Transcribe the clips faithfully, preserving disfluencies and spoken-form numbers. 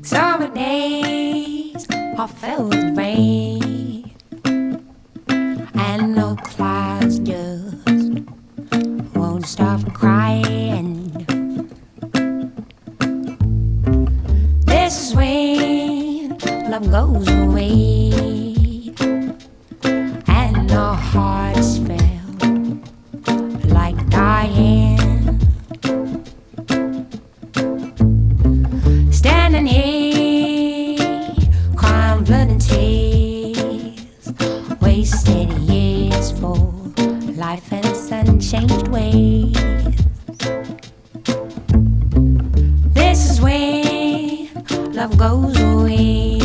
Summer days are filled with rain, and the clouds just won't stop crying. This is when love goes away, and our hearts feel like dying. Standing here, crying blood and tears, wasted years for life in its unchanged ways. This is when love goes away,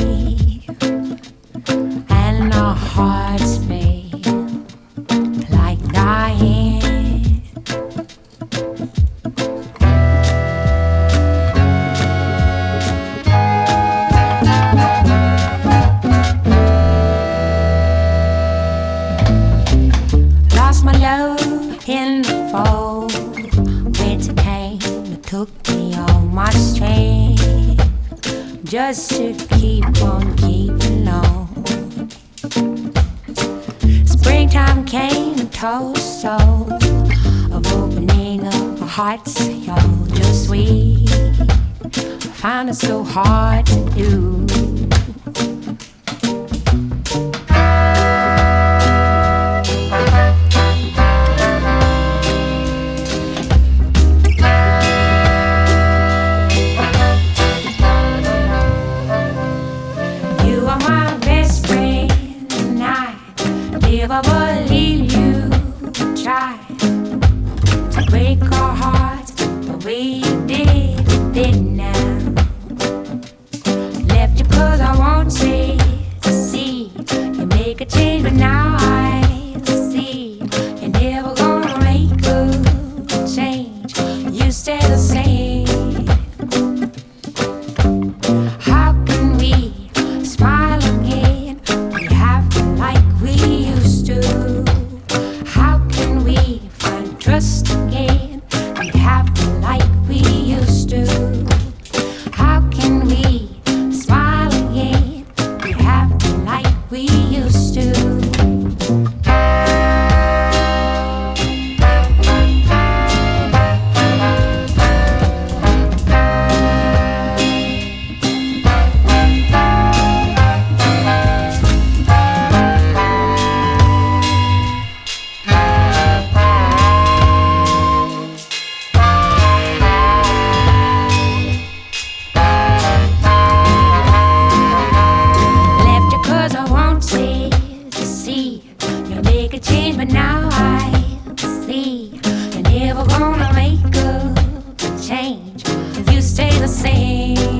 and our hearts feel like dying. Lost my love in the fall. Winter came and took me on my strength, just to keep on keeping on. Springtime came and told us all of opening up our hearts, y'all just sweet. Found it so hard to do. You are my best friend, and I never believe you tried to break our hearts the way you did, didn't now. Left you cause I wanted to see you make a change, but now I see you're never gonna make a change. You stay the same. How can we smile again? We have like we used to. How can we find trust again? We have like we used to. How can we smile again? We have like we used to. Left you cause I wanted to see you make a change, but now I see you're never gonna make a change. You stay the same.